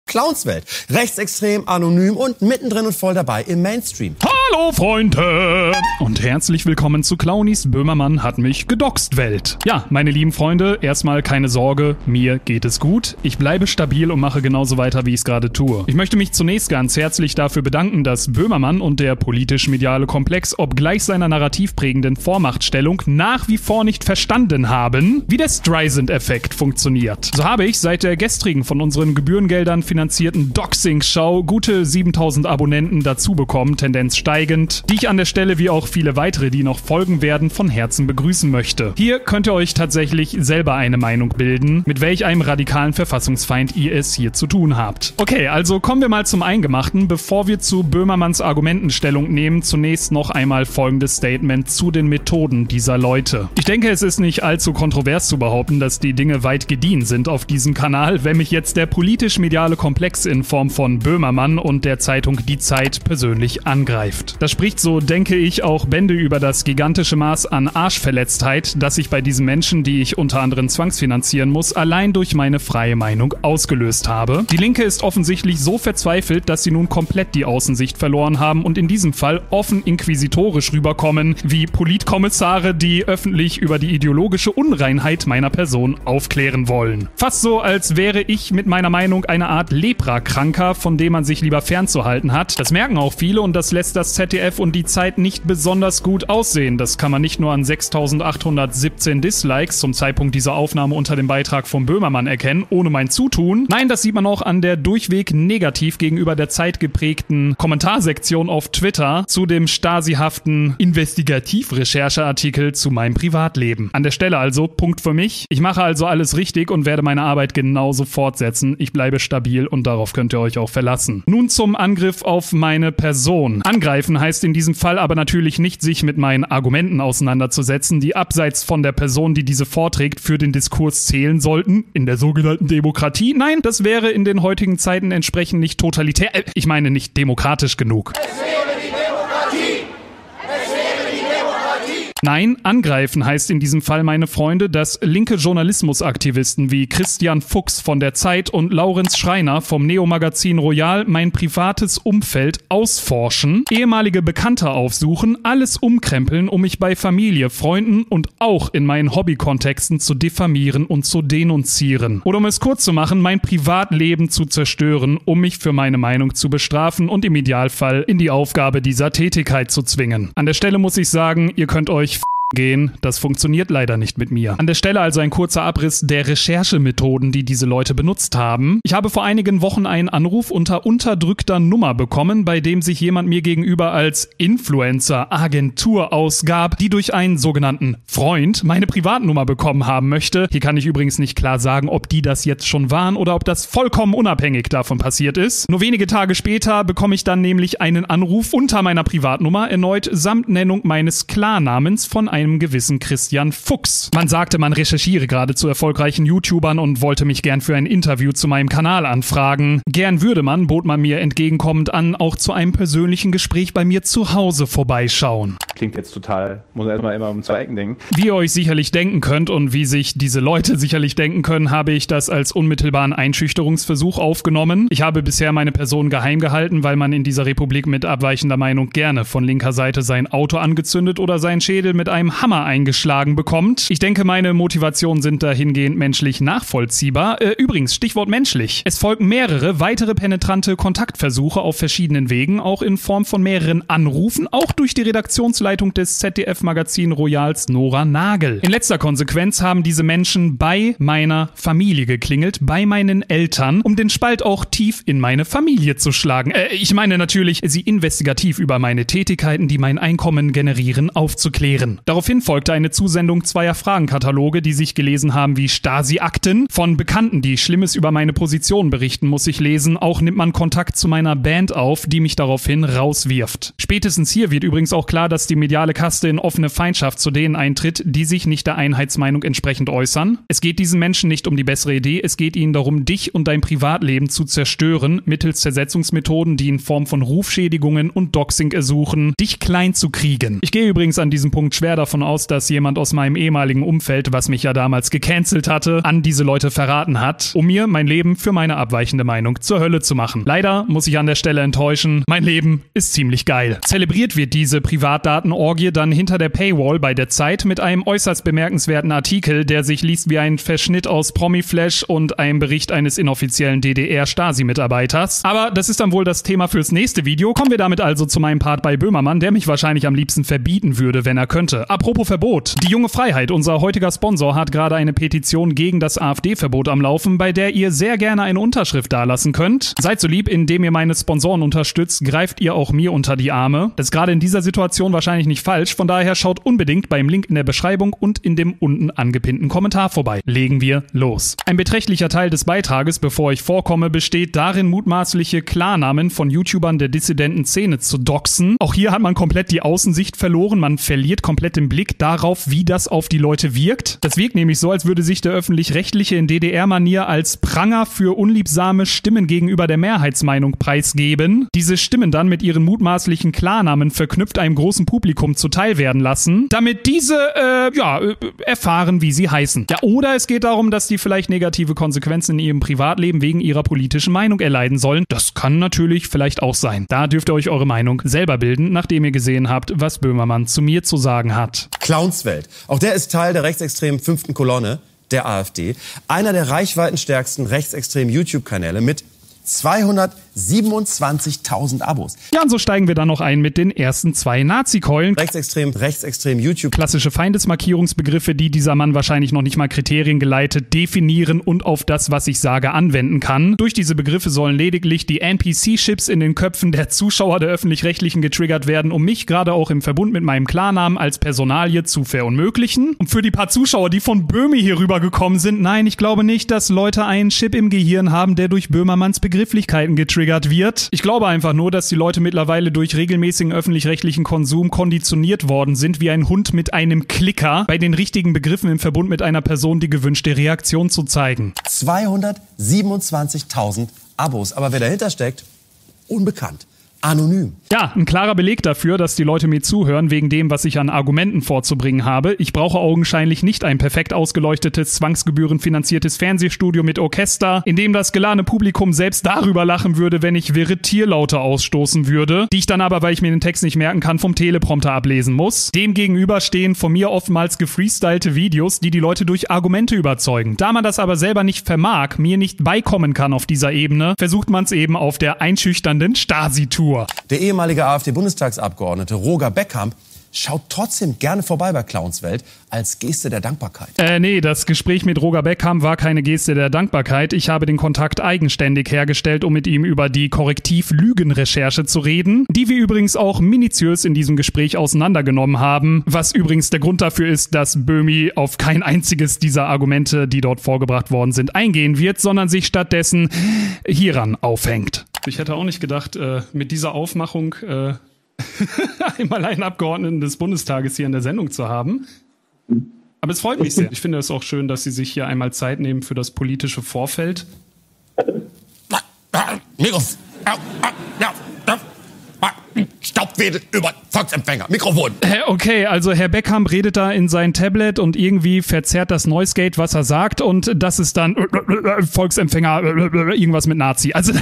Clownswelt. Rechtsextrem, anonym und mittendrin und voll dabei im Mainstream. Hallo Freunde und herzlich willkommen zu Clownis Böhmermann hat mich gedoxt Welt. Ja, meine lieben Freunde, erstmal keine Sorge, mir geht es gut. Ich bleibe stabil und mache genauso weiter, wie ich es gerade tue. Ich möchte mich zunächst ganz herzlich dafür bedanken, dass Böhmermann und der politisch-mediale Komplex obgleich seiner narrativprägenden Vormachtstellung nach wie vor nicht verstanden haben, wie der Streisand-Effekt funktioniert. So habe ich seit der gestrigen von unseren Gebührengeldern finanzierten Doxing-Show gute 7000 Abonnenten dazu bekommen, Tendenz steigend, die ich an der Stelle wie auch viele weitere, die noch folgen werden, von Herzen begrüßen möchte. Hier könnt ihr euch tatsächlich selber eine Meinung bilden, mit welch einem radikalen Verfassungsfeind ihr es hier zu tun habt. Okay, also kommen wir mal zum Eingemachten. Bevor wir zu Böhmermanns Argumenten Stellung nehmen, zunächst noch einmal folgendes Statement zu den Methoden dieser Leute. Ich denke, es ist nicht allzu kontrovers zu behaupten, dass die Dinge weit gediehen sind auf diesem Kanal, wenn mich jetzt der politisch-mediale Komplex in Form von Böhmermann und der Zeitung Die Zeit persönlich angreift. Das spricht, so denke ich, auch Bände über das gigantische Maß an Arschverletztheit, das ich bei diesen Menschen, die ich unter anderem zwangsfinanzieren muss, allein durch meine freie Meinung ausgelöst habe. Die Linke ist offensichtlich so verzweifelt, dass sie nun komplett die Außensicht verloren haben und in diesem Fall offen inquisitorisch rüberkommen, wie Politkommissare, die öffentlich über die ideologische Unreinheit meiner Person aufklären wollen. Fast so, als wäre ich mit meiner Meinung eine Art Leprakranker, von dem man sich lieber fernzuhalten hat. Das merken auch viele und das lässt das ZDF und die Zeit nicht besonders gut aussehen. Das kann man nicht nur an 6.817 Dislikes zum Zeitpunkt dieser Aufnahme unter dem Beitrag von Böhmermann erkennen, ohne mein Zutun. Nein, das sieht man auch an der durchweg negativ gegenüber der Zeit geprägten Kommentarsektion auf Twitter zu dem stasihaften Investigativ-Rechercheartikel zu meinem Privatleben. An der Stelle also, Punkt für mich. Ich mache also alles richtig und werde meine Arbeit genauso fortsetzen. Ich bleibe stabil und darauf könnt ihr euch auch verlassen. Nun zum Angriff auf meine Person. Angreifen heißt in diesem Fall aber natürlich nicht, sich mit meinen Argumenten auseinanderzusetzen, die abseits von der Person, die diese vorträgt, für den Diskurs zählen sollten, in der sogenannten Demokratie. Nein, das wäre in den heutigen Zeiten entsprechend nicht totalitär, ich meine nicht demokratisch genug. Nein, angreifen heißt in diesem Fall, meine Freunde, dass linke Journalismusaktivisten wie Christian Fuchs von der Zeit und Laurenz Schreiner vom Neo-Magazin Royal mein privates Umfeld ausforschen, ehemalige Bekannte aufsuchen, alles umkrempeln, um mich bei Familie, Freunden und auch in meinen Hobbykontexten zu diffamieren und zu denunzieren. Oder um es kurz zu machen, mein Privatleben zu zerstören, um mich für meine Meinung zu bestrafen und im Idealfall in die Aufgabe dieser Tätigkeit zu zwingen. An der Stelle muss ich sagen, ihr könnt euch gehen. Das funktioniert leider nicht mit mir. An der Stelle also ein kurzer Abriss der Recherchemethoden, die diese Leute benutzt haben. Ich habe vor einigen Wochen einen Anruf unter unterdrückter Nummer bekommen, bei dem sich jemand mir gegenüber als Influencer-Agentur ausgab, die durch einen sogenannten Freund meine Privatnummer bekommen haben möchte. Hier kann ich übrigens nicht klar sagen, ob die das jetzt schon waren oder ob das vollkommen unabhängig davon passiert ist. Nur wenige Tage später bekomme ich dann nämlich einen Anruf unter meiner Privatnummer, erneut samt Nennung meines Klarnamens von einem gewissen Christian Fuchs. Man sagte, man recherchiere gerade zu erfolgreichen YouTubern und wollte mich gern für ein Interview zu meinem Kanal anfragen. Gern würde man, bot man mir entgegenkommend an, auch zu einem persönlichen Gespräch bei mir zu Hause vorbeischauen. Klingt jetzt total, muss erstmal immer um zwei Ecken denken. Wie ihr euch sicherlich denken könnt und wie sich diese Leute sicherlich denken können, habe ich das als unmittelbaren Einschüchterungsversuch aufgenommen. Ich habe bisher meine Person geheim gehalten, weil man in dieser Republik mit abweichender Meinung gerne von linker Seite sein Auto angezündet oder seinen Schädel mit einem Hammer eingeschlagen bekommt. Ich denke, meine Motivationen sind dahingehend menschlich nachvollziehbar. Übrigens, Stichwort menschlich. Es folgen mehrere weitere penetrante Kontaktversuche auf verschiedenen Wegen, auch in Form von mehreren Anrufen, auch durch die Redaktionsleitung des ZDF-Magazin Royals Nora Nagel. In letzter Konsequenz haben diese Menschen bei meiner Familie geklingelt, bei meinen Eltern, um den Spalt auch tief in meine Familie zu schlagen. Ich meine natürlich, sie investigativ über meine Tätigkeiten, die mein Einkommen generieren, aufzuklären. Daraufhin folgte eine Zusendung zweier Fragenkataloge, die sich gelesen haben wie Stasi-Akten. Von Bekannten, die Schlimmes über meine Position berichten, muss ich lesen. Auch nimmt man Kontakt zu meiner Band auf, die mich daraufhin rauswirft. Spätestens hier wird übrigens auch klar, dass die mediale Kaste in offene Feindschaft zu denen eintritt, die sich nicht der Einheitsmeinung entsprechend äußern. Es geht diesen Menschen nicht um die bessere Idee, es geht ihnen darum, dich und dein Privatleben zu zerstören, mittels Zersetzungsmethoden, die in Form von Rufschädigungen und Doxing ersuchen, dich klein zu kriegen. Ich gehe übrigens an diesem Punkt schwer davon davon aus, dass jemand aus meinem ehemaligen Umfeld, was mich ja damals gecancelt hatte, an diese Leute verraten hat, um mir mein Leben für meine abweichende Meinung zur Hölle zu machen. Leider muss ich an der Stelle enttäuschen, mein Leben ist ziemlich geil. Zelebriert wird diese Privatdatenorgie dann hinter der Paywall bei der Zeit mit einem äußerst bemerkenswerten Artikel, der sich liest wie ein Verschnitt aus Promiflash und einem Bericht eines inoffiziellen DDR-Stasi-Mitarbeiters. Aber das ist dann wohl das Thema fürs nächste Video. Kommen wir damit also zu meinem Part bei Böhmermann, der mich wahrscheinlich am liebsten verbieten würde, wenn er könnte. Apropos Verbot. Die Junge Freiheit, unser heutiger Sponsor, hat gerade eine Petition gegen das AfD-Verbot am Laufen, bei der ihr sehr gerne eine Unterschrift dalassen könnt. Seid so lieb, indem ihr meine Sponsoren unterstützt, greift ihr auch mir unter die Arme. Das ist gerade in dieser Situation wahrscheinlich nicht falsch, von daher schaut unbedingt beim Link in der Beschreibung und in dem unten angepinnten Kommentar vorbei. Legen wir los. Ein beträchtlicher Teil des Beitrages, bevor ich vorkomme, besteht darin, mutmaßliche Klarnamen von YouTubern der dissidenten Szene zu doxen. Auch hier hat man komplett die Außensicht verloren, man verliert komplett den Blick darauf, wie das auf die Leute wirkt. Das wirkt nämlich so, als würde sich der Öffentlich-Rechtliche in DDR-Manier als Pranger für unliebsame Stimmen gegenüber der Mehrheitsmeinung preisgeben, diese Stimmen dann mit ihren mutmaßlichen Klarnamen verknüpft einem großen Publikum zuteil werden lassen, damit diese, erfahren, wie sie heißen. Ja, oder es geht darum, dass die vielleicht negative Konsequenzen in ihrem Privatleben wegen ihrer politischen Meinung erleiden sollen. Das kann natürlich vielleicht auch sein. Da dürft ihr euch eure Meinung selber bilden, nachdem ihr gesehen habt, was Böhmermann zu mir zu sagen hat. Clownswelt. Auch der ist Teil der rechtsextremen 5. Kolonne der AfD. Einer der reichweitenstärksten rechtsextremen YouTube-Kanäle mit 227.000 Abos. Ja, und so steigen wir dann noch ein mit den ersten 2 Nazi-Keulen. Rechtsextrem YouTube. Klassische Feindesmarkierungsbegriffe, die dieser Mann wahrscheinlich noch nicht mal kriteriengeleitet definieren und auf das, was ich sage, anwenden kann. Durch diese Begriffe sollen lediglich die NPC-Chips in den Köpfen der Zuschauer der Öffentlich-Rechtlichen getriggert werden, um mich gerade auch im Verbund mit meinem Klarnamen als Personalie zu verunmöglichen. Und für die paar Zuschauer, die von Böhmi hier rübergekommen sind, nein, ich glaube nicht, dass Leute einen Chip im Gehirn haben, der durch Böhmermanns Begrifflichkeiten getriggert wird. Ich glaube einfach nur, dass die Leute mittlerweile durch regelmäßigen öffentlich-rechtlichen Konsum konditioniert worden sind, wie ein Hund mit einem Klicker, bei den richtigen Begriffen im Verbund mit einer Person die gewünschte Reaktion zu zeigen. 227.000 Abos. Aber wer dahinter steckt, unbekannt. Anonym. Ja, ein klarer Beleg dafür, dass die Leute mir zuhören, wegen dem, was ich an Argumenten vorzubringen habe. Ich brauche augenscheinlich nicht ein perfekt ausgeleuchtetes, zwangsgebührenfinanziertes Fernsehstudio mit Orchester, in dem das geladene Publikum selbst darüber lachen würde, wenn ich wirre Tierlaute ausstoßen würde, die ich dann aber, weil ich mir den Text nicht merken kann, vom Teleprompter ablesen muss. Demgegenüber stehen von mir oftmals gefreestylte Videos, die die Leute durch Argumente überzeugen. Da man das aber selber nicht vermag, mir nicht beikommen kann auf dieser Ebene, versucht man es eben auf der einschüchternden Stasi-Tour. Der ehemalige AfD-Bundestagsabgeordnete Roger Beckham schaut trotzdem gerne vorbei bei Clownswelt als Geste der Dankbarkeit. Nee, das Gespräch mit Roger Beckham war keine Geste der Dankbarkeit. Ich habe den Kontakt eigenständig hergestellt, um mit ihm über die Korrektiv-Lügen-Recherche zu reden, die wir übrigens auch minutiös in diesem Gespräch auseinandergenommen haben, was übrigens der Grund dafür ist, dass Böhmi auf kein einziges dieser Argumente, die dort vorgebracht worden sind, eingehen wird, sondern sich stattdessen hieran aufhängt. Ich hätte auch nicht gedacht, mit dieser Aufmachung einmal einen Abgeordneten des Bundestages hier in der Sendung zu haben. Aber es freut mich sehr. Ich finde es auch schön, dass Sie sich hier einmal Zeit nehmen für das politische Vorfeld. Staubwedel über Volksempfänger. Mikrofon. Okay, also Herr Beckham redet da in sein Tablet und irgendwie verzerrt das Noise Gate, was er sagt, und das ist dann Volksempfänger, irgendwas mit Nazi. Also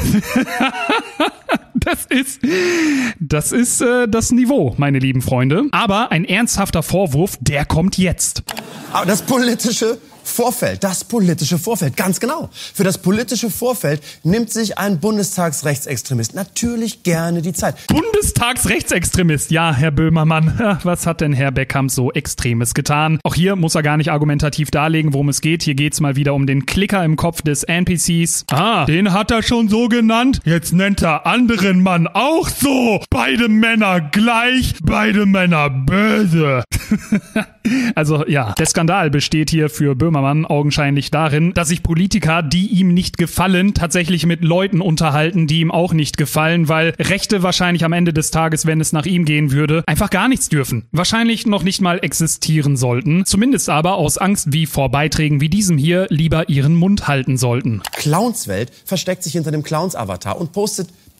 das ist das Niveau, meine lieben Freunde. Aber ein ernsthafter Vorwurf, der kommt jetzt. Aber das politische Vorfeld, ganz genau. Für das politische Vorfeld nimmt sich ein Bundestagsrechtsextremist natürlich gerne die Zeit. Bundestagsrechtsextremist, ja, Herr Böhmermann. Was hat denn Herr Beckham so Extremes getan? Auch hier muss er gar nicht argumentativ darlegen, worum es geht. Hier geht's mal wieder um den Klicker im Kopf des NPCs. Ah, den hat er schon so genannt. Jetzt nennt er anderen Mann auch so. Beide Männer gleich, beide Männer böse. Also ja, der Skandal besteht hier für Böhmermann augenscheinlich darin, dass sich Politiker, die ihm nicht gefallen, tatsächlich mit Leuten unterhalten, die ihm auch nicht gefallen, weil Rechte wahrscheinlich am Ende des Tages, wenn es nach ihm gehen würde, einfach gar nichts dürfen. Wahrscheinlich noch nicht mal existieren sollten. Zumindest aber aus Angst wie vor Beiträgen wie diesem hier lieber ihren Mund halten sollten. Clownswelt versteckt sich hinter dem Clowns-Avatar und postet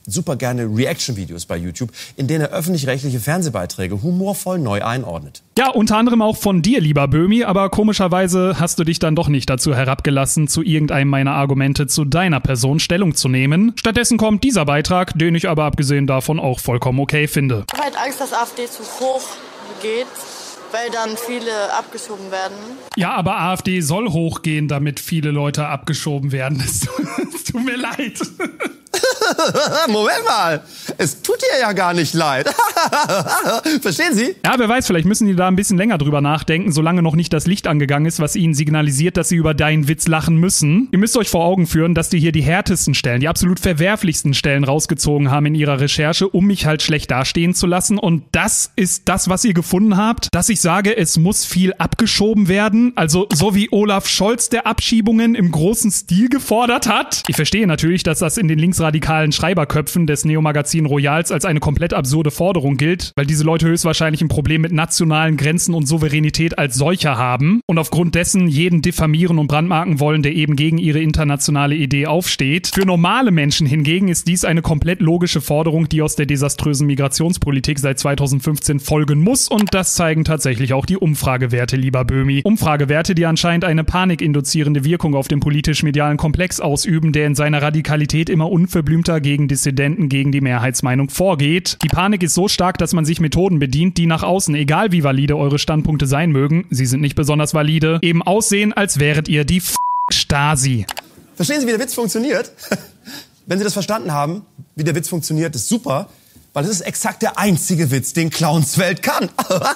super gerne Reaction-Videos bei YouTube, in denen er öffentlich-rechtliche Fernsehbeiträge humorvoll neu einordnet. Ja, unter anderem auch von dir, lieber Böhmi, aber komischerweise hast du dich dann doch nicht dazu herabgelassen, zu irgendeinem meiner Argumente zu deiner Person Stellung zu nehmen. Stattdessen kommt dieser Beitrag, den ich aber abgesehen davon auch vollkommen okay finde. Ich habe halt Angst, dass AfD zu hoch geht, weil dann viele abgeschoben werden. Ja, aber AfD soll hochgehen, damit viele Leute abgeschoben werden. Es tut mir leid. Moment mal, es tut dir ja gar nicht leid. Verstehen Sie? Ja, wer weiß, vielleicht müssen die da ein bisschen länger drüber nachdenken, solange noch nicht das Licht angegangen ist, was ihnen signalisiert, dass sie über deinen Witz lachen müssen. Ihr müsst euch vor Augen führen, dass die hier die härtesten Stellen, die absolut verwerflichsten Stellen rausgezogen haben in ihrer Recherche, um mich halt schlecht dastehen zu lassen. Und das ist das, was ihr gefunden habt, dass ich sage, es muss viel abgeschoben werden. Also so wie Olaf Scholz der Abschiebungen im großen Stil gefordert hat. Ich verstehe natürlich, dass das in den linksradikalen Schreiberköpfen des Neo-Magazin Royals als eine komplett absurde Forderung gilt, weil diese Leute höchstwahrscheinlich ein Problem mit nationalen Grenzen und Souveränität als solcher haben und aufgrund dessen jeden diffamieren und brandmarken wollen, der eben gegen ihre internationale Idee aufsteht. Für normale Menschen hingegen ist dies eine komplett logische Forderung, die aus der desaströsen Migrationspolitik seit 2015 folgen muss, und das zeigen tatsächlich auch die Umfragewerte, lieber Böhmi. Umfragewerte, die anscheinend eine panikinduzierende Wirkung auf den politisch-medialen Komplex ausüben, der in seiner Radikalität immer unverblümter gegen Dissidenten gegen die Mehrheitsmeinung vorgeht. Die Panik ist so stark, dass man sich Methoden bedient, die nach außen, egal wie valide eure Standpunkte sein mögen, sie sind nicht besonders valide, eben aussehen, als wäret ihr die Stasi. Verstehen Sie, wie der Witz funktioniert? Wenn Sie das verstanden haben, wie der Witz funktioniert, ist super, weil das ist exakt der einzige Witz, den Clownswelt kann.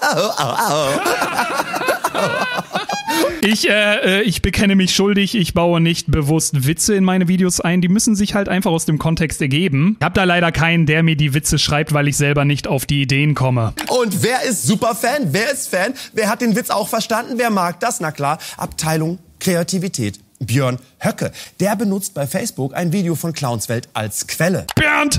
Ich bekenne mich schuldig, ich baue nicht bewusst Witze in meine Videos ein, die müssen sich halt einfach aus dem Kontext ergeben. Ich habe da leider keinen, der mir die Witze schreibt, weil ich selber nicht auf die Ideen komme. Und wer ist Superfan? Wer ist Fan? Wer hat den Witz auch verstanden? Wer mag das? Na klar, Abteilung Kreativität. Björn Höcke, der benutzt bei Facebook ein Video von Clownswelt als Quelle. Bernd!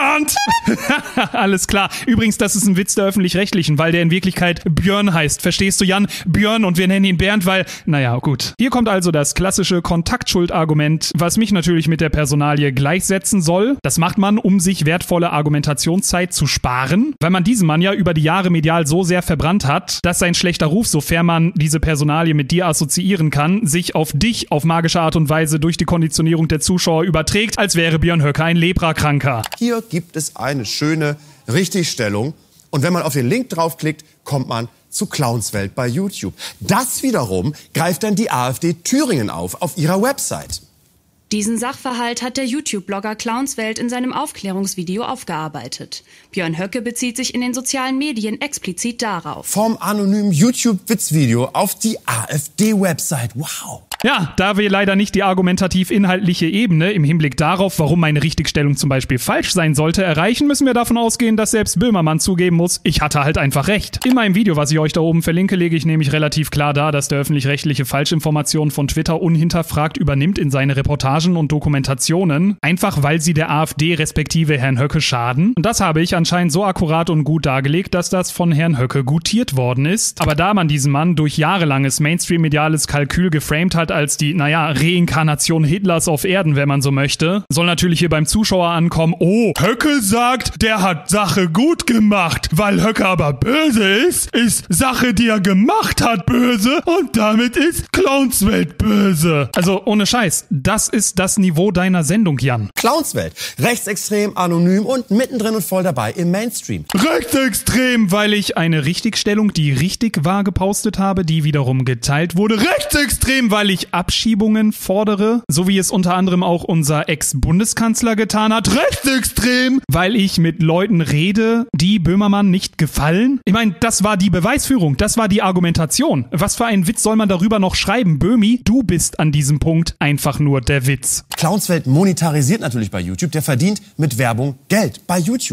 Alles klar. Übrigens, das ist ein Witz der Öffentlich-Rechtlichen, weil der in Wirklichkeit Björn heißt. Verstehst du, Jan? Björn, und wir nennen ihn Bernd, weil, naja, gut. Hier kommt also das klassische Kontaktschuld-Argument, was mich natürlich mit der Personalie gleichsetzen soll. Das macht man, um sich wertvolle Argumentationszeit zu sparen, weil man diesen Mann ja über die Jahre medial so sehr verbrannt hat, dass sein schlechter Ruf, sofern man diese Personalie mit dir assoziieren kann, sich auf dich auf magische Art und Weise durch die Konditionierung der Zuschauer überträgt, als wäre Björn Höcke ein Leprakranker. Hier gibt es eine schöne Richtigstellung. Und wenn man auf den Link draufklickt, kommt man zu Clownswelt bei YouTube. Das wiederum greift dann die AfD Thüringen auf ihrer Website. Diesen Sachverhalt hat der YouTube-Blogger Clownswelt in seinem Aufklärungsvideo aufgearbeitet. Björn Höcke bezieht sich in den sozialen Medien explizit darauf. Vom anonymen YouTube-Witzvideo auf die AfD-Website. Wow. Ja, da wir leider nicht die argumentativ-inhaltliche Ebene im Hinblick darauf, warum meine Richtigstellung zum Beispiel falsch sein sollte, erreichen, müssen wir davon ausgehen, dass selbst Böhmermann zugeben muss, ich hatte halt einfach recht. In meinem Video, was ich euch da oben verlinke, lege ich nämlich relativ klar dar, dass der öffentlich-rechtliche Falschinformationen von Twitter unhinterfragt übernimmt in seine Reportagen und Dokumentationen, einfach weil sie der AfD respektive Herrn Höcke schaden. Und das habe ich anscheinend so akkurat und gut dargelegt, dass das von Herrn Höcke gutiert worden ist. Aber da man diesen Mann durch jahrelanges Mainstream-mediales Kalkül geframed hat als die, Reinkarnation Hitlers auf Erden, wenn man so möchte, soll natürlich hier beim Zuschauer ankommen, oh, Höcke sagt, der hat Sache gut gemacht. Weil Höcke aber böse ist Sache, die er gemacht hat, böse, und damit ist Clownswelt böse. Also ohne Scheiß, das ist das Niveau deiner Sendung, Jan. Clownswelt, rechtsextrem, anonym und mittendrin und voll dabei im Mainstream. Rechtsextrem, weil ich eine Richtigstellung, die richtig war, gepostet habe, die wiederum geteilt wurde. Rechtsextrem, weil ich Abschiebungen fordere, so wie es unter anderem auch unser Ex-Bundeskanzler getan hat. Rechtsextrem, weil ich mit Leuten rede, die Böhmermann nicht gefallen. Ich meine, das war die Beweisführung, das war die Argumentation. Was für einen Witz soll man darüber noch schreiben? Böhmi, du bist an diesem Punkt einfach nur der Witz. Clownswelt monetarisiert natürlich bei YouTube, der verdient mit Werbung Geld bei YouTube.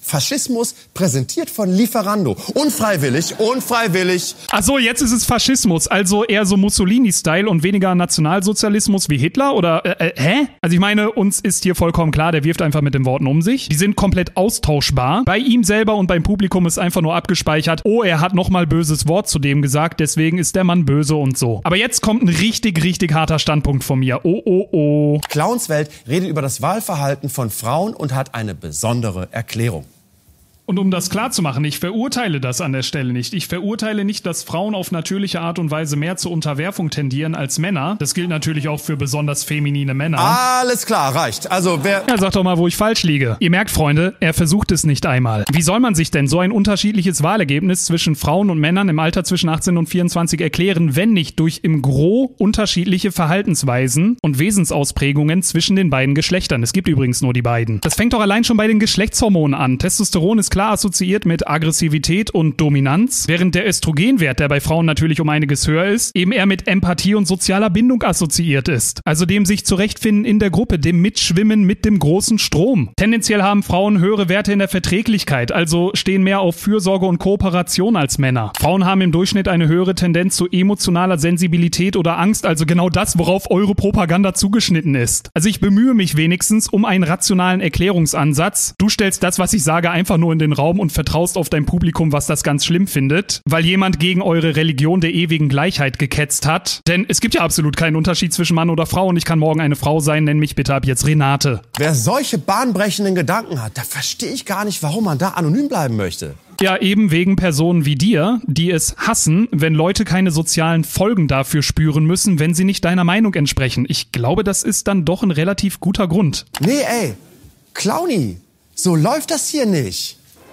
Faschismus präsentiert von Lieferando. Unfreiwillig. Ach so, jetzt ist es Faschismus, also eher so Mussolini-Style und weniger Nationalsozialismus wie Hitler, oder, hä? Also ich meine, uns ist hier vollkommen klar, der wirft einfach mit den Worten um sich. Die sind komplett austauschbar. Bei ihm selber und beim Publikum ist einfach nur abgespeichert, oh, er hat nochmal böses Wort zu dem gesagt, deswegen ist der Mann böse und so. Aber jetzt kommt ein richtig, richtig harter Standpunkt von mir. Oh. Clownswelt redet über das Wahlverhalten von Frauen und hat eine besondere Erklärung. Und um das klarzumachen, ich verurteile das an der Stelle nicht. Ich verurteile nicht, dass Frauen auf natürliche Art und Weise mehr zur Unterwerfung tendieren als Männer. Das gilt natürlich auch für besonders feminine Männer. Alles klar, reicht. Also wer... Ja, sag doch mal, wo ich falsch liege. Ihr merkt, Freunde, er versucht es nicht einmal. Wie soll man sich denn so ein unterschiedliches Wahlergebnis zwischen Frauen und Männern im Alter zwischen 18 und 24 erklären, wenn nicht durch im Gros unterschiedliche Verhaltensweisen und Wesensausprägungen zwischen den beiden Geschlechtern? Es gibt übrigens nur die beiden. Das fängt doch allein schon bei den Geschlechtshormonen an. Testosteron ist klar assoziiert mit Aggressivität und Dominanz, während der Östrogenwert, der bei Frauen natürlich um einiges höher ist, eben eher mit Empathie und sozialer Bindung assoziiert ist. Also dem sich zurechtfinden in der Gruppe, dem Mitschwimmen mit dem großen Strom. Tendenziell haben Frauen höhere Werte in der Verträglichkeit, also stehen mehr auf Fürsorge und Kooperation als Männer. Frauen haben im Durchschnitt eine höhere Tendenz zu emotionaler Sensibilität oder Angst, also genau das, worauf eure Propaganda zugeschnitten ist. Also ich bemühe mich wenigstens um einen rationalen Erklärungsansatz. Du stellst das, was ich sage, einfach nur in den Raum und vertraust auf dein Publikum, was das ganz schlimm findet, weil jemand gegen eure Religion der ewigen Gleichheit geketzt hat. Denn es gibt ja absolut keinen Unterschied zwischen Mann oder Frau und ich kann morgen eine Frau sein, nenn mich bitte ab jetzt Renate. Wer solche bahnbrechenden Gedanken hat, da verstehe ich gar nicht, warum man da anonym bleiben möchte. Ja, eben wegen Personen wie dir, die es hassen, wenn Leute keine sozialen Folgen dafür spüren müssen, wenn sie nicht deiner Meinung entsprechen. Ich glaube, das ist dann doch ein relativ guter Grund. Nee, ey, Clowny, so läuft das hier nicht.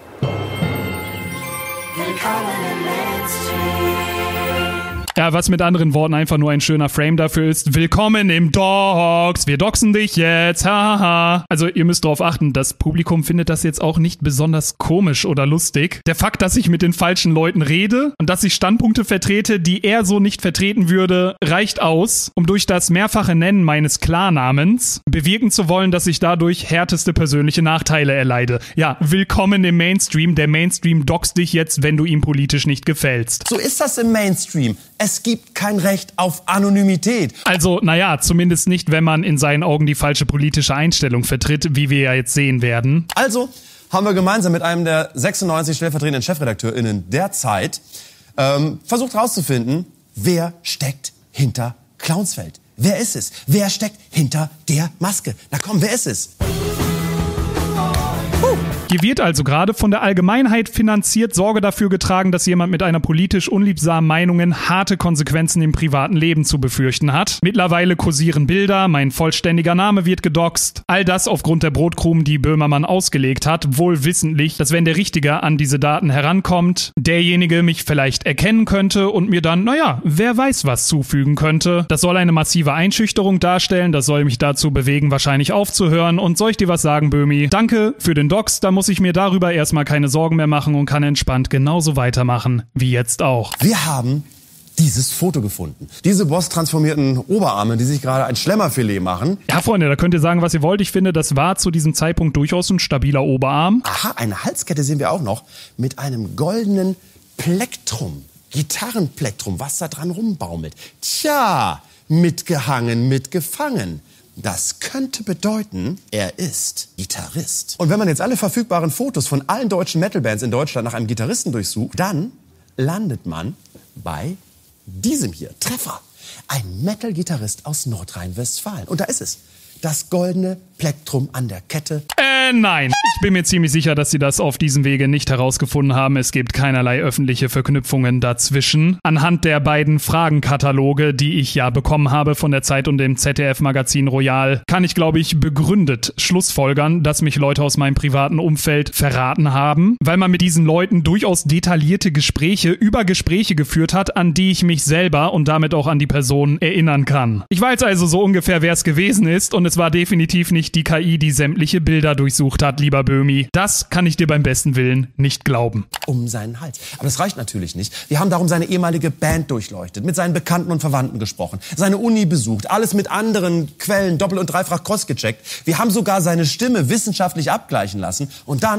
Ja, was mit anderen Worten einfach nur ein schöner Frame dafür ist, willkommen im Docs, wir doxen dich jetzt, haha. Also ihr müsst darauf achten, das Publikum findet das jetzt auch nicht besonders komisch oder lustig. Der Fakt, dass ich mit den falschen Leuten rede und dass ich Standpunkte vertrete, die er so nicht vertreten würde, reicht aus, um durch das mehrfache Nennen meines Klarnamens bewirken zu wollen, dass ich dadurch härteste persönliche Nachteile erleide. Ja, willkommen im Mainstream, der Mainstream doxt dich jetzt, wenn du ihm politisch nicht gefällst. So ist das im Mainstream. Es gibt kein Recht auf Anonymität. Also, naja, zumindest nicht, wenn man in seinen Augen die falsche politische Einstellung vertritt, wie wir ja jetzt sehen werden. Also haben wir gemeinsam mit einem der 96 stellvertretenden ChefredakteurInnen der Zeit versucht herauszufinden, wer steckt hinter Clownswelt. Wer ist es? Wer steckt hinter der Maske? Na komm, wer ist es? Hier wird also gerade von der Allgemeinheit finanziert Sorge dafür getragen, dass jemand mit einer politisch unliebsamen Meinung harte Konsequenzen im privaten Leben zu befürchten hat. Mittlerweile kursieren Bilder, mein vollständiger Name wird gedoxt. All das aufgrund der Brotkrumen, die Böhmermann ausgelegt hat, wohl wissentlich, dass wenn der Richtige an diese Daten herankommt, derjenige mich vielleicht erkennen könnte und mir dann, naja, wer weiß was zufügen könnte. Das soll eine massive Einschüchterung darstellen, das soll mich dazu bewegen, wahrscheinlich aufzuhören. Und soll ich dir was sagen, Böhmi? Danke für den Dox, da muss ich mir darüber erstmal keine Sorgen mehr machen und kann entspannt genauso weitermachen wie jetzt auch. Wir haben dieses Foto gefunden. Diese boss-transformierten Oberarme, die sich gerade ein Schlemmerfilet machen. Ja, Freunde, da könnt ihr sagen, was ihr wollt. Ich finde, das war zu diesem Zeitpunkt durchaus ein stabiler Oberarm. Aha, eine Halskette sehen wir auch noch mit einem goldenen Plektrum. Gitarrenplektrum, was da dran rumbaumelt. Tja, mitgehangen, mitgefangen. Das könnte bedeuten, er ist Gitarrist. Und wenn man jetzt alle verfügbaren Fotos von allen deutschen Metalbands in Deutschland nach einem Gitarristen durchsucht, dann landet man bei diesem hier. Treffer. Ein Metal-Gitarrist aus Nordrhein-Westfalen. Und da ist es. Das goldene Plektrum an der Kette. Nein. Ich bin mir ziemlich sicher, dass sie das auf diesem Wege nicht herausgefunden haben. Es gibt keinerlei öffentliche Verknüpfungen dazwischen. Anhand der beiden Fragenkataloge, die ich ja bekommen habe von der Zeit und dem ZDF-Magazin Royal, kann ich, glaube ich, begründet schlussfolgern, dass mich Leute aus meinem privaten Umfeld verraten haben, weil man mit diesen Leuten durchaus detaillierte Gespräche über Gespräche geführt hat, an die ich mich selber und damit auch an die Person erinnern kann. Ich weiß also so ungefähr, wer es gewesen ist und es war definitiv nicht die KI, die sämtliche Bilder durchsucht hat, lieber Böhmi. Das kann ich dir beim besten Willen nicht glauben. Um seinen Hals. Aber das reicht natürlich nicht. Wir haben darum seine ehemalige Band durchleuchtet, mit seinen Bekannten und Verwandten gesprochen, seine Uni besucht, alles mit anderen Quellen doppelt und dreifach cross-gecheckt. Wir haben sogar seine Stimme wissenschaftlich abgleichen lassen und dann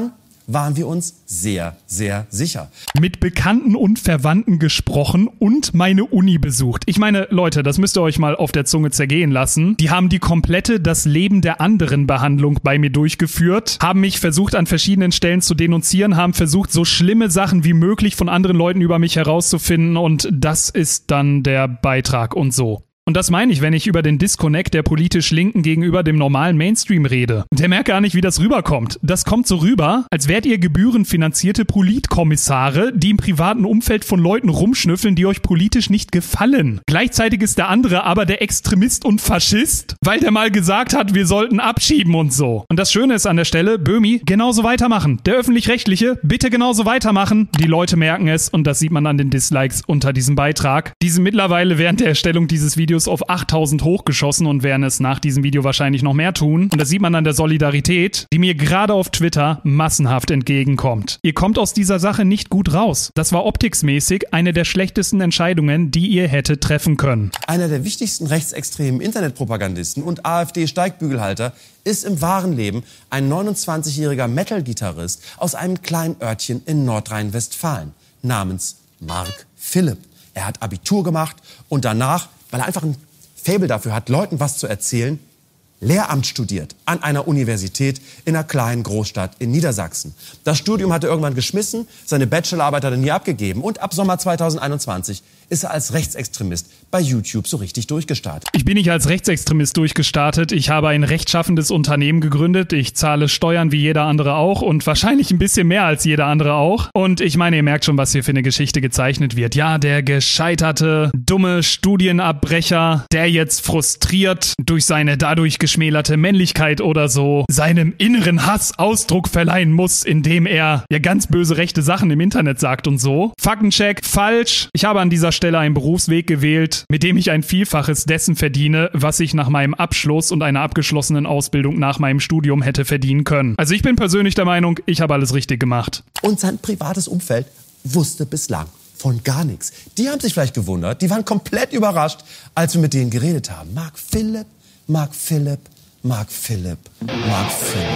waren wir uns sehr, sehr sicher. Mit Bekannten und Verwandten gesprochen und meine Uni besucht. Ich meine, Leute, das müsst ihr euch mal auf der Zunge zergehen lassen. Die haben die komplette Das Leben der anderen Behandlung bei mir durchgeführt, haben mich versucht an verschiedenen Stellen zu denunzieren, haben versucht, so schlimme Sachen wie möglich von anderen Leuten über mich herauszufinden und das ist dann der Beitrag und so. Und das meine ich, wenn ich über den Disconnect der politisch Linken gegenüber dem normalen Mainstream rede. Der merkt gar nicht, wie das rüberkommt. Das kommt so rüber, als wärt ihr gebührenfinanzierte Politkommissare, die im privaten Umfeld von Leuten rumschnüffeln, die euch politisch nicht gefallen. Gleichzeitig ist der andere aber der Extremist und Faschist, weil der mal gesagt hat, wir sollten abschieben und so. Und das Schöne ist an der Stelle, Böhmi, genauso weitermachen. Der Öffentlich-Rechtliche, bitte genauso weitermachen. Die Leute merken es und das sieht man an den Dislikes unter diesem Beitrag. Die sind mittlerweile während der Erstellung dieses Videos auf 8000 hochgeschossen und werden es nach diesem Video wahrscheinlich noch mehr tun. Und das sieht man an der Solidarität, die mir gerade auf Twitter massenhaft entgegenkommt. Ihr kommt aus dieser Sache nicht gut raus. Das war optiksmäßig eine der schlechtesten Entscheidungen, die ihr hättet treffen können. Einer der wichtigsten rechtsextremen Internetpropagandisten und AfD-Steigbügelhalter ist im wahren Leben ein 29-jähriger Metal-Gitarrist aus einem kleinen Örtchen in Nordrhein-Westfalen namens Mark Philipp. Er hat Abitur gemacht und danach, weil er einfach ein Faible dafür hat, Leuten was zu erzählen, Lehramt studiert an einer Universität in einer kleinen Großstadt in Niedersachsen. Das Studium hat er irgendwann geschmissen, seine Bachelorarbeit hat er nie abgegeben und ab Sommer 2021 ist er als Rechtsextremist bei YouTube so richtig durchgestartet. Ich bin nicht als Rechtsextremist durchgestartet. Ich habe ein rechtschaffendes Unternehmen gegründet. Ich zahle Steuern wie jeder andere auch und wahrscheinlich ein bisschen mehr als jeder andere auch. Und ich meine, ihr merkt schon, was hier für eine Geschichte gezeichnet wird. Ja, der gescheiterte, dumme Studienabbrecher, der jetzt frustriert durch seine dadurch geschmälerte Männlichkeit oder so seinem inneren Hass Ausdruck verleihen muss, indem er ja ganz böse rechte Sachen im Internet sagt und so. Faktencheck, falsch. Ich habe an dieser Stelle einen Berufsweg gewählt, mit dem ich ein Vielfaches dessen verdiene, was ich nach meinem Abschluss und einer abgeschlossenen Ausbildung nach meinem Studium hätte verdienen können. Also ich bin persönlich der Meinung, ich habe alles richtig gemacht. Und sein privates Umfeld wusste bislang von gar nichts. Die haben sich vielleicht gewundert, die waren komplett überrascht, als wir mit denen geredet haben. Mark Philipp, Mark Philipp, Mark Philipp, Mark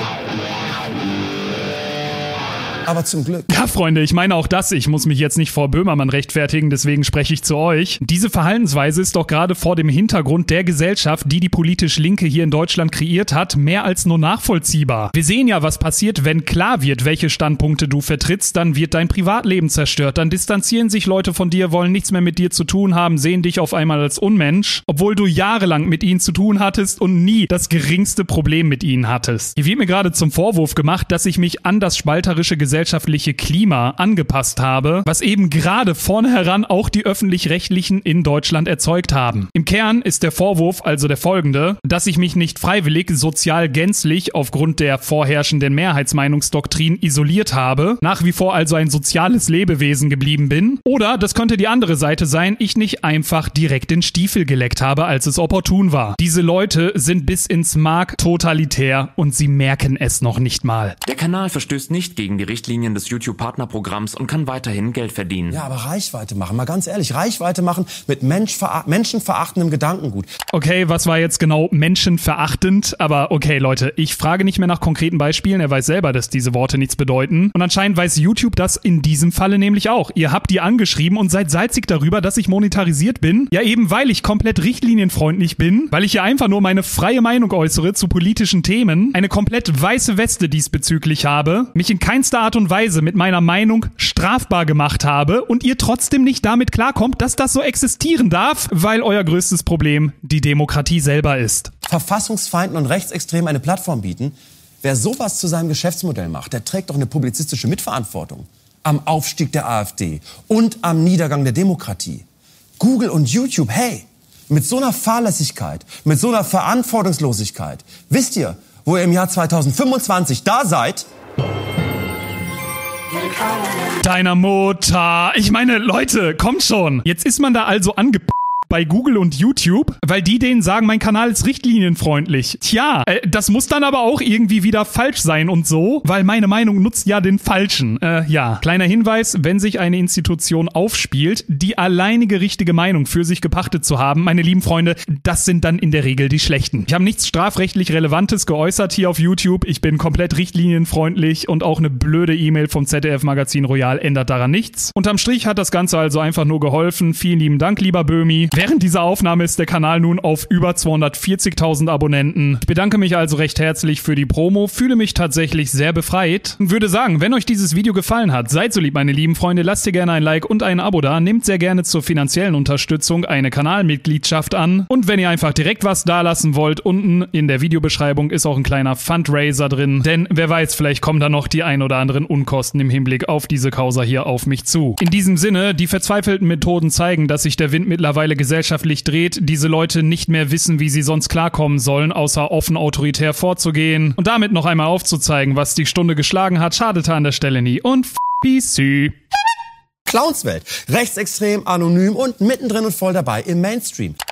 Philipp. Aber zum Glück. Ja, Freunde, ich meine auch das. Ich muss mich jetzt nicht vor Böhmermann rechtfertigen, deswegen spreche ich zu euch. Diese Verhaltensweise ist doch gerade vor dem Hintergrund der Gesellschaft, die die politisch Linke hier in Deutschland kreiert hat, mehr als nur nachvollziehbar. Wir sehen ja, was passiert, wenn klar wird, welche Standpunkte du vertrittst, dann wird dein Privatleben zerstört, dann distanzieren sich Leute von dir, wollen nichts mehr mit dir zu tun haben, sehen dich auf einmal als Unmensch, obwohl du jahrelang mit ihnen zu tun hattest und nie das geringste Problem mit ihnen hattest. Hier wird mir gerade zum Vorwurf gemacht, dass ich mich an das spalterische gesellschaftliche Klima angepasst habe, was eben gerade vornherein auch die Öffentlich-Rechtlichen in Deutschland erzeugt haben. Im Kern ist der Vorwurf also der folgende, dass ich mich nicht freiwillig sozial gänzlich aufgrund der vorherrschenden Mehrheitsmeinungsdoktrin isoliert habe, nach wie vor also ein soziales Lebewesen geblieben bin, oder, das könnte die andere Seite sein, ich nicht einfach direkt den Stiefel geleckt habe, als es opportun war. Diese Leute sind bis ins Mark totalitär und sie merken es noch nicht mal. Der Kanal verstößt nicht gegen die Richtlinien des YouTube-Partnerprogramms und kann weiterhin Geld verdienen. Ja, aber Reichweite machen, mal ganz ehrlich, Reichweite machen mit menschenverachtendem Gedankengut. Okay, was war jetzt genau menschenverachtend? Aber okay, Leute, ich frage nicht mehr nach konkreten Beispielen. Er weiß selber, dass diese Worte nichts bedeuten. Und anscheinend weiß YouTube das in diesem Falle nämlich auch. Ihr habt die angeschrieben und seid salzig darüber, dass ich monetarisiert bin. Ja, eben weil ich komplett richtlinienfreundlich bin, weil ich hier einfach nur meine freie Meinung äußere zu politischen Themen, eine komplett weiße Weste diesbezüglich habe, mich in keinster Art und Weise mit meiner Meinung strafbar gemacht habe und ihr trotzdem nicht damit klarkommt, dass das so existieren darf, weil euer größtes Problem die Demokratie selber ist. Verfassungsfeinden und Rechtsextremen eine Plattform bieten. Wer sowas zu seinem Geschäftsmodell macht, der trägt doch eine publizistische Mitverantwortung am Aufstieg der AfD und am Niedergang der Demokratie. Google und YouTube, hey, mit so einer Fahrlässigkeit, mit so einer Verantwortungslosigkeit, wisst ihr, wo ihr im Jahr 2025 da seid? Deiner Mutter. Ich meine, Leute, kommt schon. Jetzt ist man da also bei Google und YouTube, weil die denen sagen, mein Kanal ist richtlinienfreundlich. Tja, das muss dann aber auch irgendwie wieder falsch sein und so, weil meine Meinung nutzt ja den Falschen. Ja, kleiner Hinweis, wenn sich eine Institution aufspielt, die alleinige richtige Meinung für sich gepachtet zu haben, meine lieben Freunde, das sind dann in der Regel die Schlechten. Ich habe nichts strafrechtlich Relevantes geäußert hier auf YouTube. Ich bin komplett richtlinienfreundlich und auch eine blöde E-Mail vom ZDF-Magazin Royal ändert daran nichts. Unterm Strich hat das Ganze also einfach nur geholfen. Vielen lieben Dank, lieber Böhmi. Während dieser Aufnahme ist der Kanal nun auf über 240.000 Abonnenten. Ich bedanke mich also recht herzlich für die Promo, fühle mich tatsächlich sehr befreit und würde sagen, wenn euch dieses Video gefallen hat, seid so lieb, meine lieben Freunde, lasst ihr gerne ein Like und ein Abo da, nehmt sehr gerne zur finanziellen Unterstützung eine Kanalmitgliedschaft an und wenn ihr einfach direkt was dalassen wollt, unten in der Videobeschreibung ist auch ein kleiner Fundraiser drin, denn wer weiß, vielleicht kommen da noch die ein oder anderen Unkosten im Hinblick auf diese Causa hier auf mich zu. In diesem Sinne, die verzweifelten Methoden zeigen, dass sich der Wind mittlerweile gesellschaftlich dreht, diese Leute nicht mehr wissen, wie sie sonst klarkommen sollen, außer offen autoritär vorzugehen und damit noch einmal aufzuzeigen, was die Stunde geschlagen hat, schadete an der Stelle nie und PC. Clownswelt. Rechtsextrem, anonym und mittendrin und voll dabei im Mainstream.